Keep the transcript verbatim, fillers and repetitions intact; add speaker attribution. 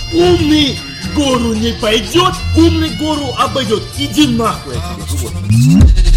Speaker 1: Умный гору не пойдет, умный гору обойдет. Иди нахуй, я тебе говорю.